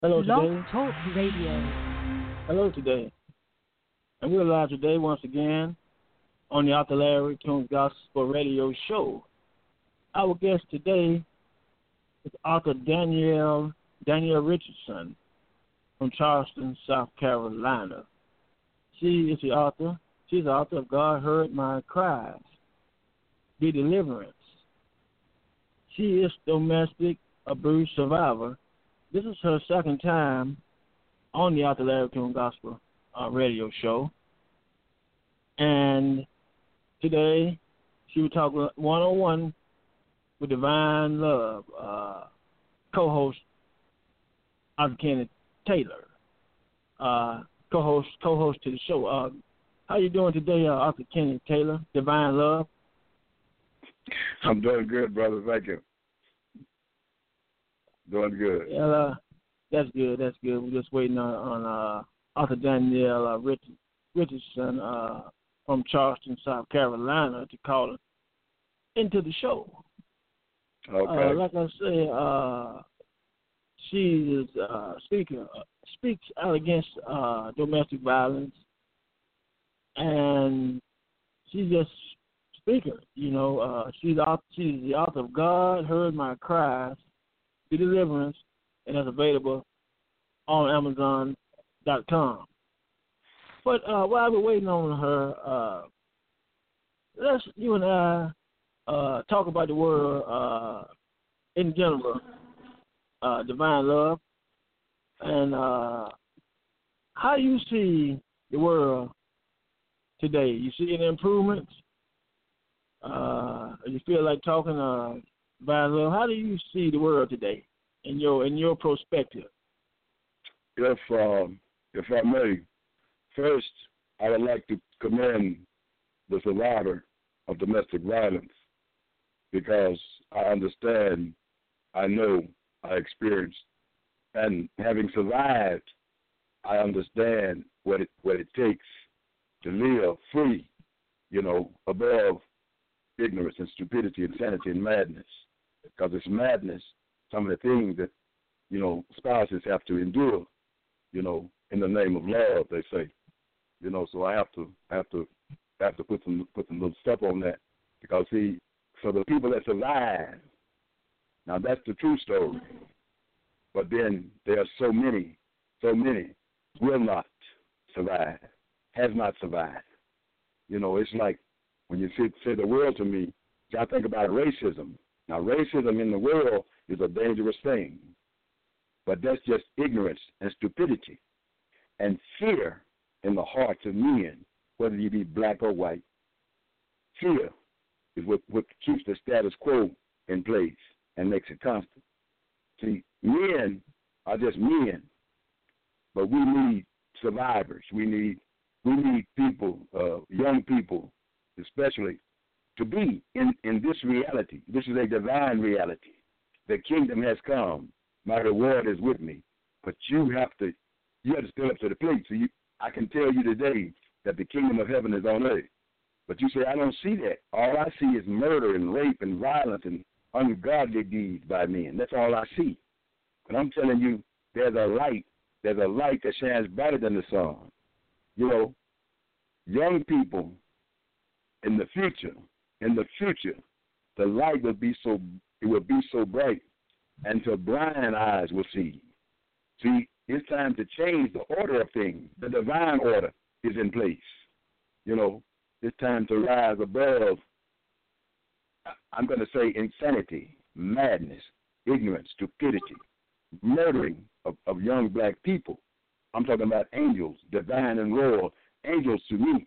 Hello Blog today. Talk Radio. Hello today. And we're live today once again on the Arthur Larry Tunes Gospel Radio Show. Our guest today is author Danielle Richardson from Charleston, South Carolina. She is the author. She's the author of God Heard My Cries, The Deliverance. She is domestic abuse survivor. This is her second time on the Arthur Larry Tunes Gospel Radio Show. And today she will talk one-on-one with Divine Love, co-host Arthur Kenneth Taylor, co-host to the show. How you doing today, Arthur Kenneth Taylor, Divine Love? I'm doing good, brother. Thank you. Doing good. Yeah, that's good. That's good. We're just waiting on Arthur Danielle Richardson from Charleston, South Carolina, to call into the show. Okay. Like I say, she is speaks out against domestic violence, and she's just speaker. You know, she's the author of God Heard My Cries, The Deliverance, and it's available on Amazon.com. But while we're waiting on her, let's you and I talk about the world in general, Divine Love, and how you see the world today. You see any improvements? You feel like talking Divine Love? How do you see the world today in your perspective? If I may, first I would like to commend the survivor of domestic violence, because I understand, I know, I experienced, and having survived, I understand what it takes to live free, above ignorance and stupidity, insanity and madness. Because it's madness, some of the things that, spouses have to endure, in the name of love, they say. So I have to put some little stuff on that. Because see, so the people that survive, now that's the true story. But then there are so many will not survive, has not survived. It's like when you say the world to me, I think about racism. Now, racism in the world is a dangerous thing, but that's just ignorance and stupidity and fear in the hearts of men, whether you be black or white. Fear is what keeps the status quo in place and makes it constant. See, men are just men, but we need survivors. We need people, young people especially, to be in this reality. This is a divine reality. The kingdom has come. My reward is with me. But you have to step up to the plate. So I can tell you today that the kingdom of heaven is on earth. But you say, I don't see that. All I see is murder and rape and violence and ungodly deeds by men. That's all I see. But I'm telling you, there's a light that shines brighter than the sun. Young people, in the future, the light will be so bright until blind eyes will see. See, it's time to change the order of things. The divine order is in place. It's time to rise above, I'm going to say, insanity, madness, ignorance, stupidity, murdering of young black people. I'm talking about angels, divine and royal. Angels to me,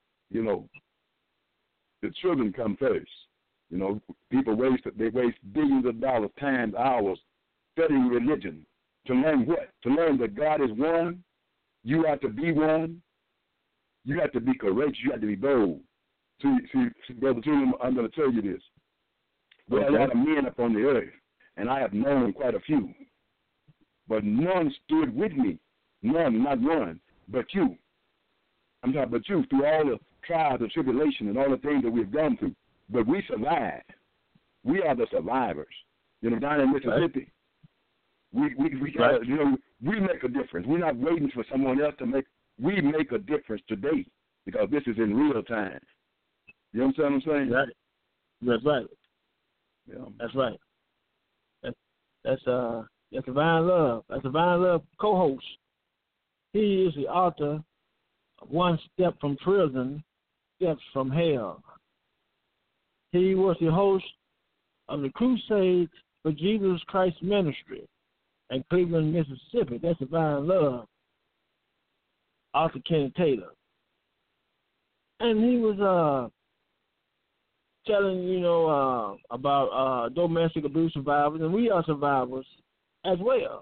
the children come first. People waste billions of dollars, time, hours studying religion. To learn what? To learn that God is one. You have to be one. You have to be courageous. You have to be bold. See, Brother Truman, I'm going to tell you this. There are a lot of men up on the earth, and I have known quite a few. But none stood with me. None, not one, but you. I'm talking about you through all the trials and tribulation and all the things that we've gone through. But we survived. We are the survivors. Down in Mississippi, we got, we make a difference. We're not waiting for someone else to make. We make a difference today because this is in real time. You understand what I'm saying? Right. That's right. Yeah. That's right. That's Divine Love. That's Divine Love co-host. He is the author of One Step from Prison, Steps from Hell. He was the host of the Crusades for Jesus Christ Ministry in Cleveland, Mississippi. That's Divine Love. Author Kenny Taylor. And he was telling, about domestic abuse survivors, and we are survivors as well.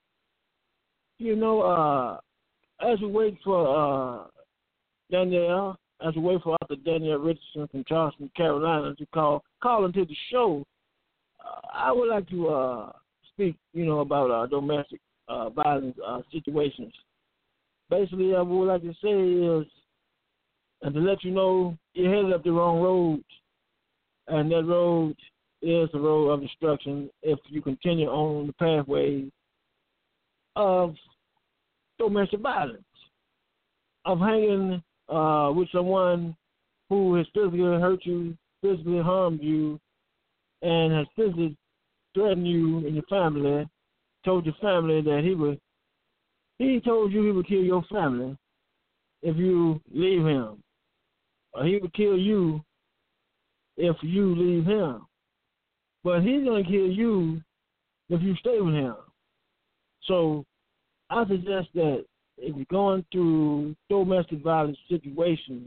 As we wait for Danielle, as we wait for Author Danielle Richardson from Charleston, Carolina, to call into the show, I would like to speak, about domestic violence situations. Basically, I would like to say is, and to let you know, you're headed up the wrong road, and that road is the road of destruction if you continue on the pathway of domestic violence, of hanging with someone who has physically hurt you, physically harmed you, and has physically threatened you and your family, told your family that he told you he would kill your family if you leave him, or he would kill you if you leave him. But he's going to kill you if you stay with him. So I suggest that if you're going through domestic violence situations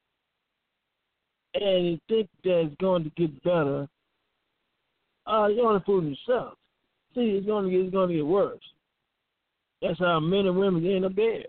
and you think that it's going to get better, you're only fooling yourself. See, it's going to get worse. That's how men and women end up dead.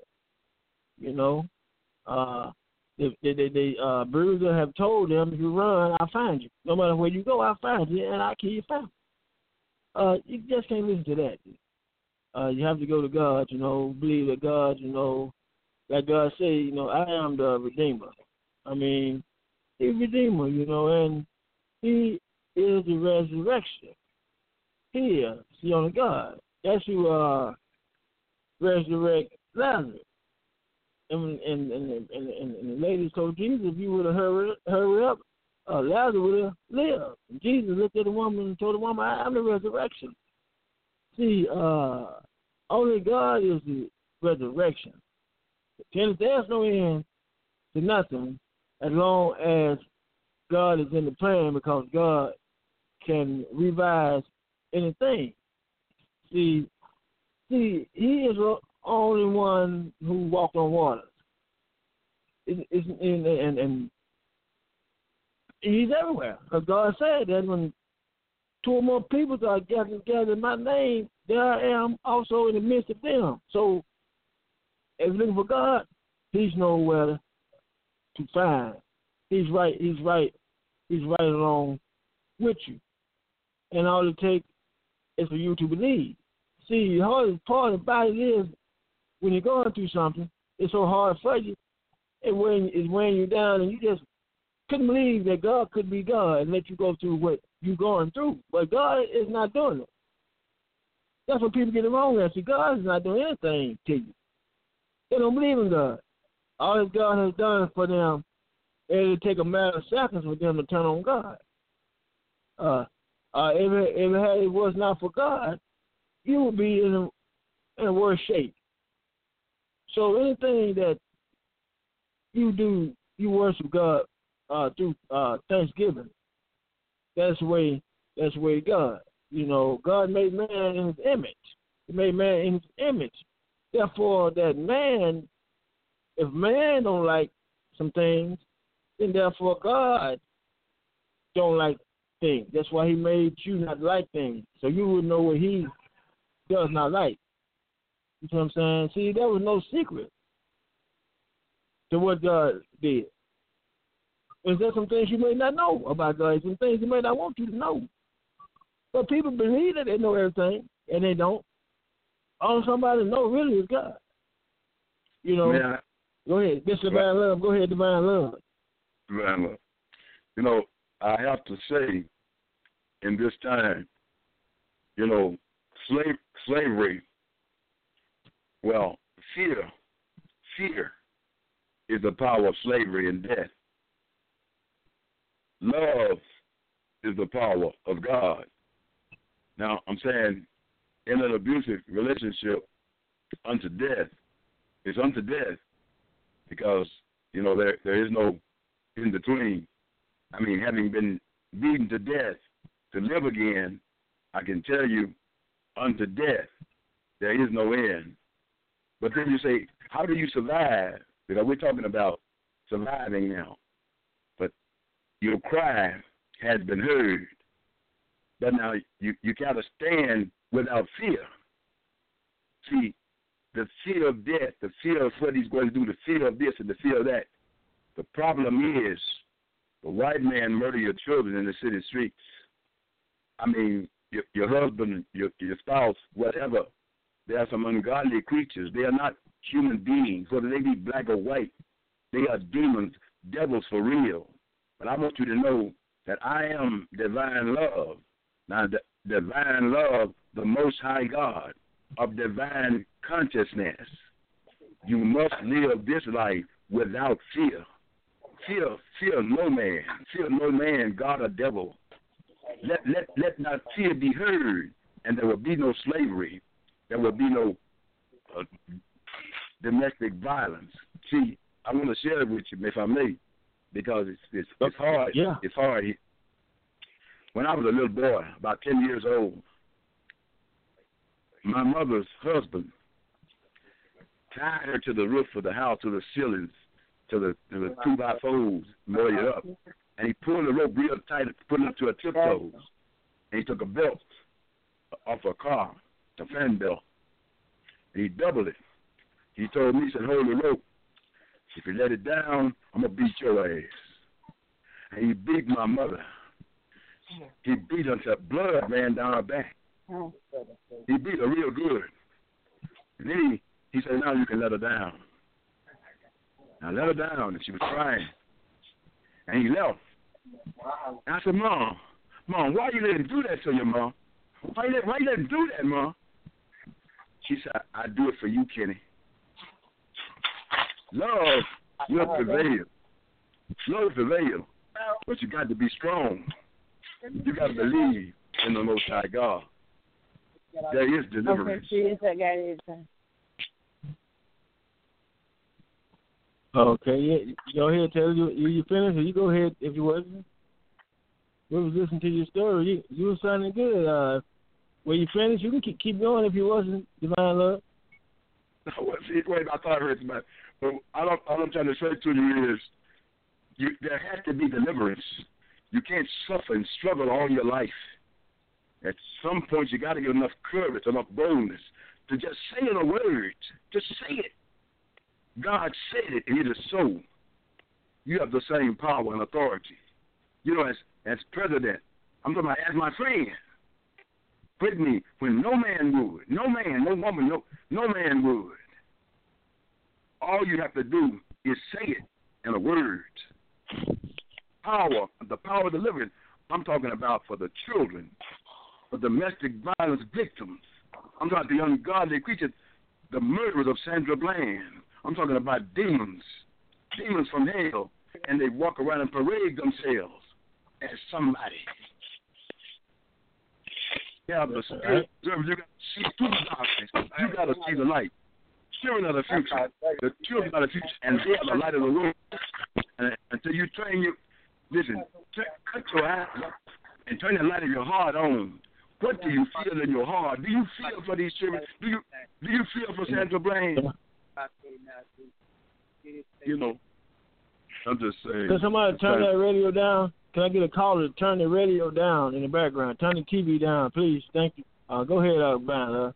The bruiser have told them, if you run, I'll find you. No matter where you go, I'll find you, and I'll kill your family. You just can't listen to that. You have to go to God, believe that God, like God say, I am the Redeemer. I mean, He's Redeemer, and He is the resurrection. He is the only God. That's who resurrect Lazarus. And the lady told Jesus, if you would have hurry up, Lazarus would have lived. And Jesus looked at the woman and told the woman, I'm the resurrection. See, only God is the resurrection. There's no end to nothing as long as God is in the plan, because God can revise anything. See, He is the only one who walked on water. And He's everywhere. Because God said that when two or more people are gathered together in my name, there I am also in the midst of them. So if you're looking for God, He's nowhere to find. He's right along with you. And all it takes is for you to believe. See, the hardest part about it is when you're going through something, it's so hard for you. It's weighing you down, and you just couldn't believe that God could be God and let you go through what you're going through. But God is not doing it. That's what people get it wrong at. See, God is not doing anything to you. They don't believe in God. All that God has done for them, it'll take a matter of seconds for them to turn on God. If it was not for God, you would be in a worse shape. So anything that you do, you worship God through Thanksgiving. That's the way God. God made man in His image. He made man in His image. Therefore, that man, if man don't like some things, then therefore God don't like things. That's why He made you not like things, so you would know what He does not like. You know what I'm saying? See, there was no secret to what God did. Is there some things you may not know about God? Some things He may not want you to know. But people believe that they know everything, and they don't. All somebody know really is God. Yeah. Go ahead. This Divine Love. Go ahead, Divine Love. Divine Love. I have to say, in this time, slavery Well, fear is the power of slavery and death. Love is the power of God. Now, I'm saying in an abusive relationship, unto death, it's unto death because, there is no in between. I mean, having been beaten to death, to live again, I can tell you, unto death, there is no end. But then you say, how do you survive? Because we're talking about surviving now. But your cry has been heard. But now you got to stand without fear. See, the fear of death, the fear of what he's going to do, the fear of this and the fear of that. The problem is the white man murder your children in the city streets. I mean, your husband, your spouse, whatever. They are some ungodly creatures. They are not human beings, whether they be black or white. They are demons, devils for real. But I want you to know that I am divine love. Now, divine love, the Most High God of divine consciousness. You must live this life without fear. Fear no man. Fear no man, God or devil. Let not fear be heard, and there will be no slavery. There will be no domestic violence. See, I want to share it with you, if I may, because it's hard. Yeah. It's hard. When I was a little boy, about 10 years old, my mother's husband tied her to the roof of the house, to the ceilings, to the 2x4s, made it up. And he pulled the rope real tight, put it up to her tiptoes. And he took a belt off her car, a fan belt, and he doubled it. He told me, he said, hold the rope. If you let it down, I'm going to beat your ass. And he beat my mother. He beat her until blood ran down her back. He beat her real good. And then he said, now you can let her down. I let her down, and she was crying. And he left. And I said, Mom, why you let him do that to your mom? Why you let him do that, Mom? She said, I do it for you, Kenny. Love will prevail. Love prevail. But you got to be strong. You got to believe in the Most High God. There is deliverance. Okay, yeah. Go ahead, Taylor. You finished, or you go ahead if you wasn't. We was listening to your story. You were sounding good. When you finished, you can keep going if you wasn't, Divine Love. Wait, I thought I heard somebody. But all I'm trying to say to you is there has to be deliverance. You can't suffer and struggle all your life. At some point, you got to get enough courage, enough boldness to just say in a word. Just say it. God said it, and it is so. You have the same power and authority. You know, as president, I'm talking about as my friend. With me, when no man would, no man, no woman, no man would. All you have to do is say it in a word. Power, the power of deliverance. I'm talking about for the children, for domestic violence victims. I'm talking about the ungodly creatures, the murderers of Sandra Bland. I'm talking about demons from hell, and they walk around and parade themselves as somebody. Yeah, the spirit, you got to see through the darkness. You got to see the light. Children of the future. The children of the future, and they are the light of the world. And until you train your, listen, cut your eyes and turn the light of your heart on. What do you feel in your heart? Do you feel for these children? Do you feel for Sandra Bland? You know, I'm just saying. Can somebody turn that radio down? Can I get a caller to turn the radio down in the background? Turn the TV down, please. Thank you. Go ahead, Brian.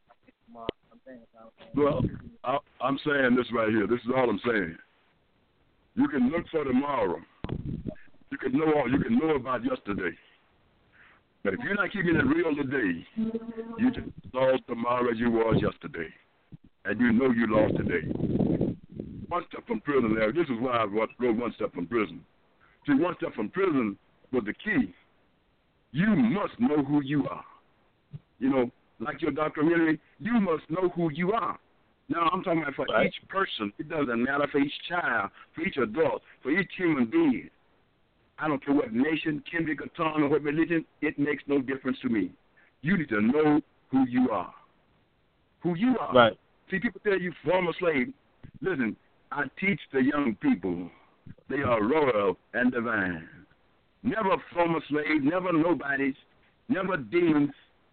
Well, I'm saying this right here. This is all I'm saying. You can look for tomorrow. You can know about yesterday. But if you're not keeping it real today, you just lost tomorrow as you was yesterday. And you know you lost today. One step from prison there. This is why I wrote One Step from Prison. See, one step from prison was the key. You must know who you are. You know, like your Dr. Henry, you must know who you are. No, I'm talking about for each person. It doesn't matter for each child, for each adult, for each human being. I don't care what nation, kindred, or tongue, or what religion. It makes no difference to me. You need to know who you are. Who you are. Right. See, people tell you former slave. Listen, I teach the young people they are royal and divine. Never former slave, never nobodies, never demons,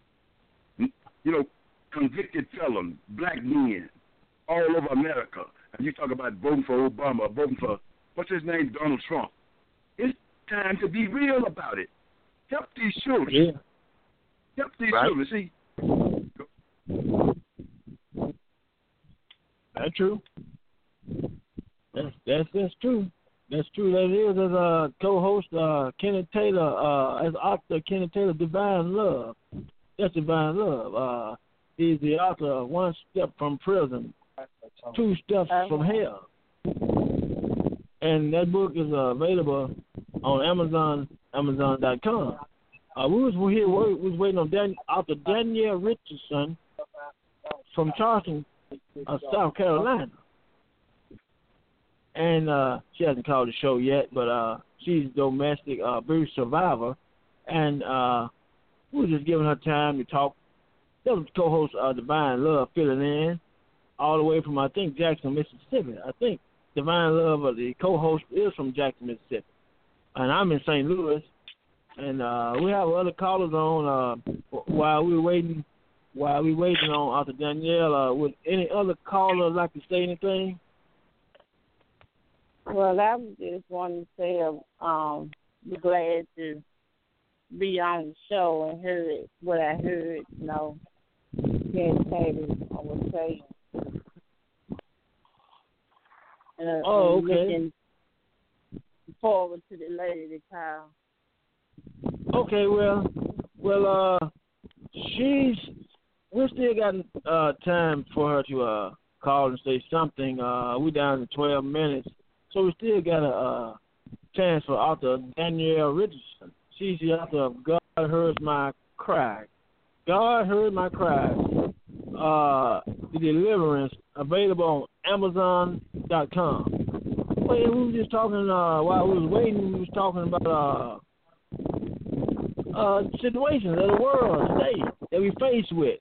convicted felons, black men, all over America. And you talk about voting for Obama, voting for, what's his name, Donald Trump. It's time to be real about it. Help these children. Yeah. Help these children. See? That's true. That's true. That's true. That is, as a co-host, Kenneth Taylor, as author, Kenneth Taylor, Divine Love. That's Divine Love. He's the author of One Step from Prison, Two Steps from Hell. And that book is available on Amazon.com. We was waiting on author Danielle Richardson from Charleston, South Carolina. And she hasn't called the show yet, but she's a domestic abuse survivor. And we were just giving her time to talk. That was co-host Divine Love filling in all the way from, I think, Jackson, Mississippi. I think Divine Love, the co-host, is from Jackson, Mississippi. And I'm in St. Louis. And we have other callers on while we're waiting on Author Danielle. Would any other caller like to say anything? Well, I just wanted to say we're glad to be on the show and heard what I heard, Ken Taylor was saying. And looking forward to the lady to call. Okay, well, we still got time for her to call and say something. We're down to 12 minutes, so we still got a chance for author Danielle Richardson. She's the author of God Heard My Cry. God Heard My Cry. The Deliverance, available on Amazon.com. Well, we were just talking while we was waiting. We was talking about situations of the world today that we face with.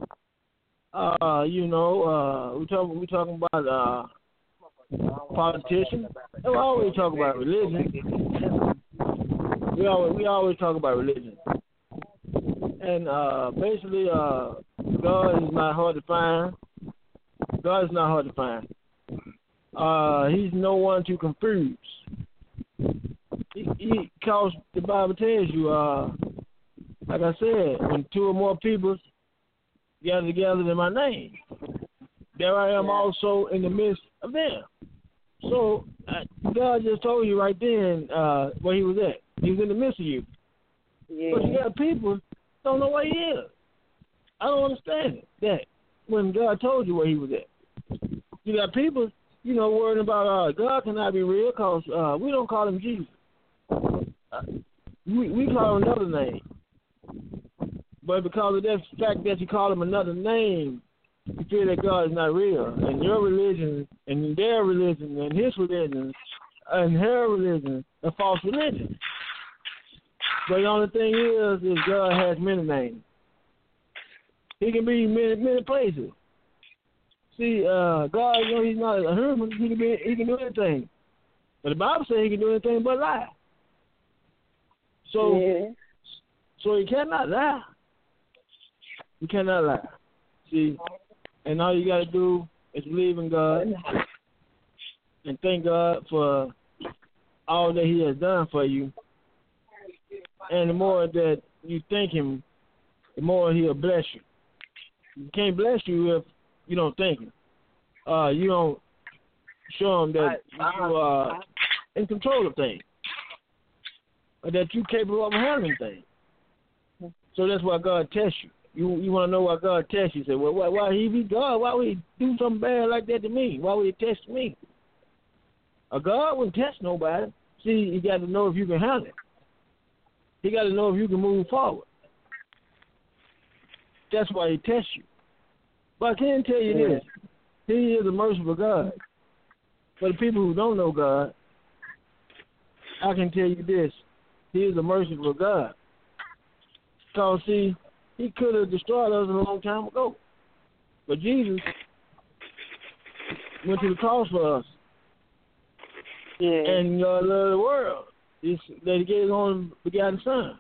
We're talking about politicians. And we always talk about religion. We always talk about religion. And basically, God is not hard to find. God is not hard to find. He's no one to confuse. Because the Bible tells you, like I said, when two or more people gather together in my name, there I am also in the midst of them. So God just told you right then where he was at. He was in the midst of you. Yeah. But you got people don't know where he is. I don't understand it. That when God told you where he was at. You got people, worrying about God cannot be real because we don't call him Jesus. We call him another name. But because of that fact that you call him another name, you feel that God is not real. And your religion and their religion and his religion and her religion are false religion. But the only thing is God has many names. He can be many places. See, God, he's not a human. He can do anything. But the Bible says he can do anything but lie. So he cannot lie. He cannot lie. See, and all you got to do is believe in God and thank God for all that he has done for you. And the more that you thank him, the more he'll bless you. He can't bless you if you don't thank him. You don't show him that you are in control of things, or that you're capable of handling things. So that's why God tests you. You want to know why God tests you. You say, well, why he be God? Why would he do something bad like that to me? Why would he test me? A God wouldn't test nobody. See, you got to know if you can handle it. He got to know if you can move forward. That's why he tests you. But I can tell you this. He is a merciful God. For the people who don't know God, I can tell you this. He is a merciful God. Because, see, he could have destroyed us a long time ago. But Jesus went to the cross for us. Yeah. And God loved the world. That he gave his only begotten son.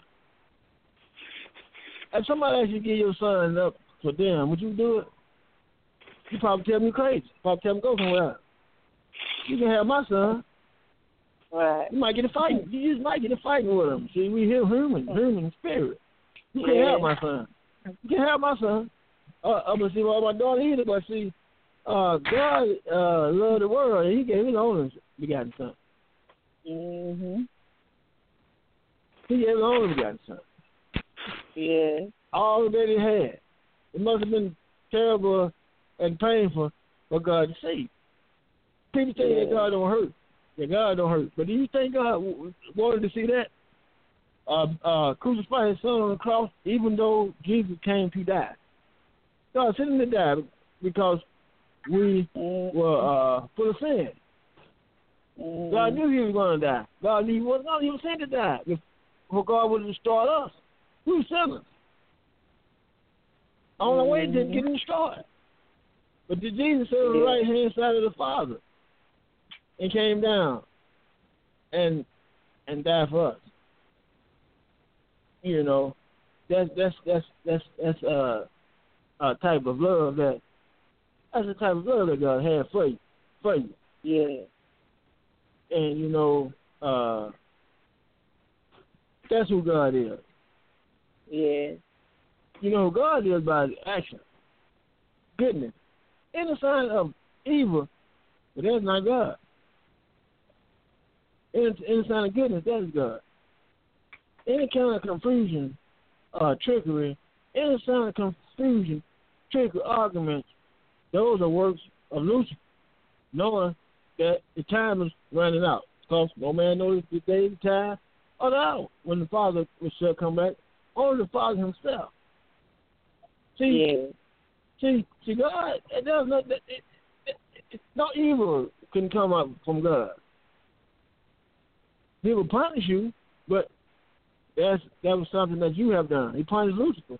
If somebody asked you to give your son up for them, would you do it? You probably tell me crazy. Probably tell me go somewhere else. You can have my son. Right. You might get a fight. You just might get a fight with him. See, we hear human spirit. You can't have my son. You can't have my son. I'm gonna see what my daughter either, but see, God loved the world, and he gave his only begotten son. Mhm. He gave his only begotten son. Yeah. All that he had. It must have been terrible and painful for God to see. People say that God don't hurt. That God don't hurt. But do you think God wanted to see that? Crucify his son on the cross, even though Jesus came to die. God sent him to die because we were full of sin. God knew he was going to die. God knew he was sent to die. Before God would have destroyed us. We were sinners. On our way to getting destroyed. But did Jesus sit on the right hand side of the Father and came down and died for us? You know, that's a type of love that's the type of love that God had for you. Yeah. And you know, that's who God is. Yeah. You know who God is by action, goodness. Any sign of evil, but that's not God. Any sign of goodness, that is God. Any kind of confusion, trickery, any sign of confusion, trickery, arguments, those are works of Lucifer, knowing that the time is running out. Because no man knows the day, the time, or the hour when the Father shall come back. Only the Father himself. See, God, no evil can come up from God. He will punish you, but that was something that you have done. He punished Lucifer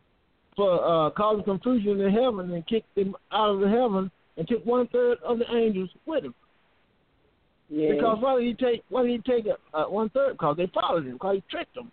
for causing confusion in heaven and kicked him out of the heaven and took 1/3 of the angels with him. Yeah. Because why did he take 1/3? Because they followed him. Because he tricked them.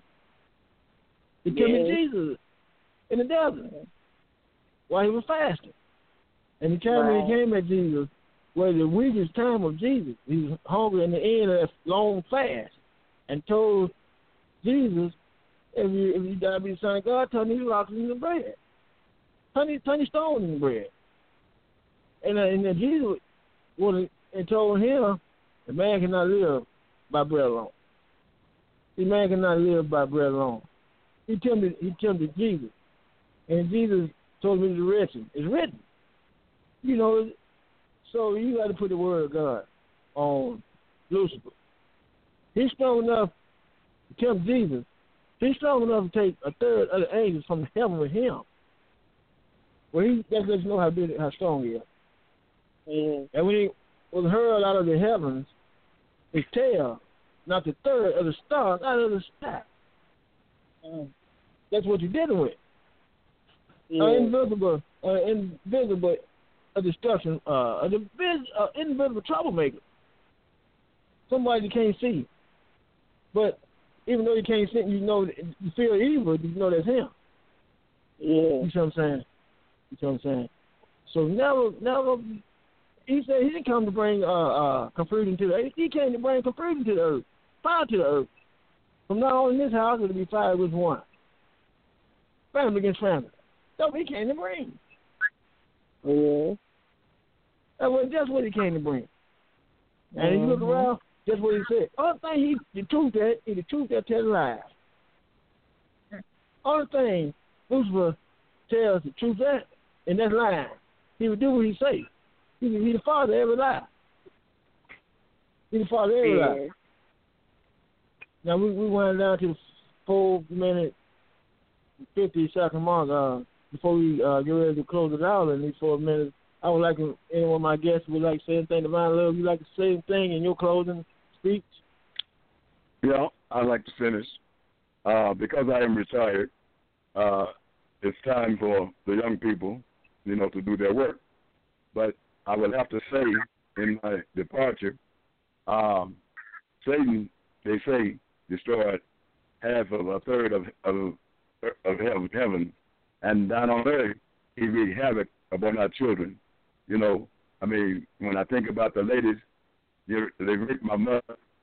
He tempted Jesus in the desert while he was fasting. And the time when he came at Jesus was the weakest time of Jesus. He was hungry in the end of that long fast and told Jesus, if you die to be the Son of God, turn these rocks into bread. Turn these stones into bread. And then Jesus told him, the man cannot live by bread alone. The man cannot live by bread alone. He tempted Jesus. And Jesus told him it's written. You know, so you got to put the word of God on Lucifer. He's strong enough to tempt Jesus. He's strong enough to take 1/3 of the angels from heaven with him. Well, that lets you know how strong he is. And when he was hurled out of the heavens, his tail knocked 1/3 of the stars out of the sky. That's what you're dealing with. Invisible destruction, invisible troublemaker. Somebody you can't see. But even though you can't see, you know, you feel evil, you know that's him. Yeah. You see what I'm saying? So never, he said he didn't come to bring confusion to the earth. He came to bring confusion to the earth, fire to the earth. From now on in this house, it'll be fire against one. Family against family. That's what he came to bring. Yeah. That's what he came to bring. And if you look around, that's what he said. Only thing the truth that tells lies. Only thing Lucifer tells the truth that, and that's lying. He would do what he say. He the father of every lie. He the father of every lie. Now we went down to the 4-minute 50-second mark before we get ready to close it out in these 4 minutes. I would like to, any one of my guests would like to say anything. Divine Love, you like to say anything in your closing speech? Yeah, I'd like to finish. Because I am retired, it's time for the young people, to do their work. But I will have to say, in my departure, Satan, they say, destroyed a third of heaven, and down on earth, he wreaked havoc upon our children. When I think about the ladies, they raped my mother.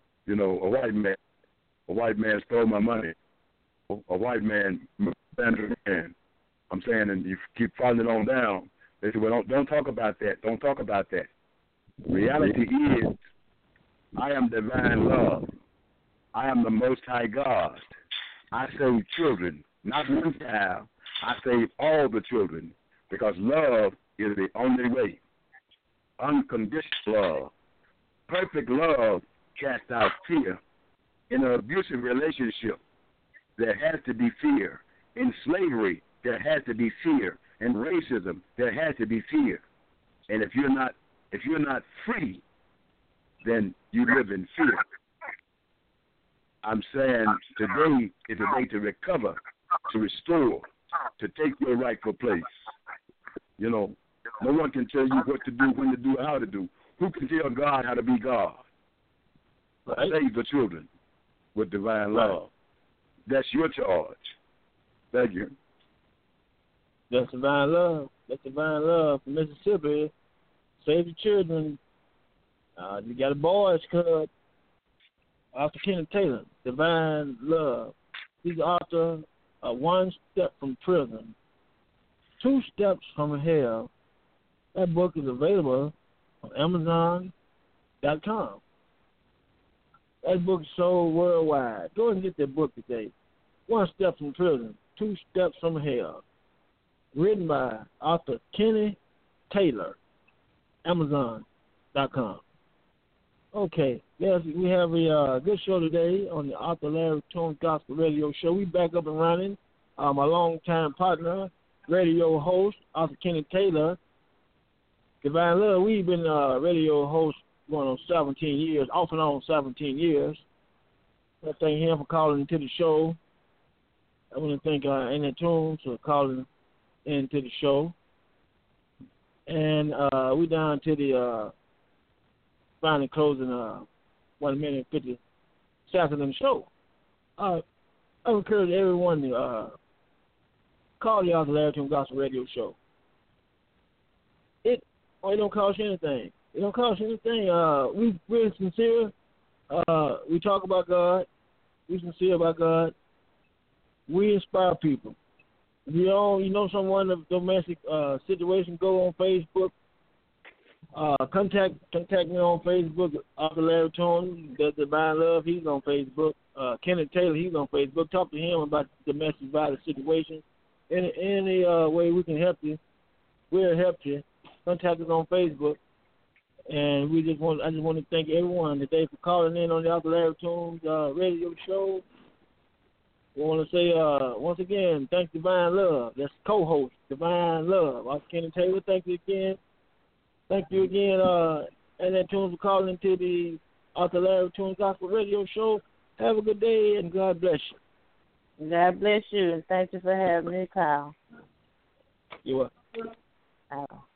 A white man stole my money. A white man abandoned a man. I'm saying, and you keep following on down. They say, well, don't talk about that. Don't talk about that. Reality is, I am divine love. I am the Most High God. I save children, not one child. I save all the children, because love is the only way. Unconditional love. Perfect love casts out fear. In an abusive relationship, there has to be fear. In slavery, there has to be fear. In racism, there has to be fear. And if you're not free, then you live in fear. I'm saying today is a day to recover, to restore, to take your rightful place. No one can tell you what to do, when to do, how to do. Who can tell God how to be God? Right. Save the children with divine love. That's your charge. Thank you. That's divine love. That's divine love from Mississippi. Save the children. You got a boys club. Author Kenneth Taylor, Divine Love. He's the author of One Step from Prison, 2 Steps from Hell. That book is available on Amazon.com. That book is sold worldwide. Go and get that book today. One Step from Prison, 2 Steps from Hell. Written by author Kenny Taylor, Amazon.com. Okay, yes, we have a good show today on the Arthur Larry Toombs Gospel Radio Show. We back up and running. My longtime partner, radio host, Arthur Kenny Taylor. Divine Love, we've been radio host going on 17 years, off and on 17 years. I thank him for calling into the show. I want to thank Annette Toombs for calling into the show. And we down to the finally closing 1 minute 50 seconds in the show. I encourage everyone to call the Arthur Larry Toombs Gospel Radio Show. It don't cost you anything. It don't cost you anything. We're sincere. We talk about God. We're sincere about God. We inspire people. If you know someone in a domestic situation, go on Facebook. Contact me on Facebook, Arthur Larry Toombs, the Divine Love. He's on Facebook. Kenneth Taylor, he's on Facebook. Talk to him about the domestic violence situation. Any way we can help you, we'll help you. Contact us on Facebook. And I just want to thank everyone today for calling in on the Arthur Larry Toombs radio show. We want to say once again, thanks Divine Love. That's co-host Divine Love. Arthur Kenny Taylor, thank you again. Thank you again, Annette Toombs, for calling into the Arthur Larry Toombs Gospel Radio Show. Have a good day, and God bless you. God bless you, and thank you for having me, Kyle. You're welcome.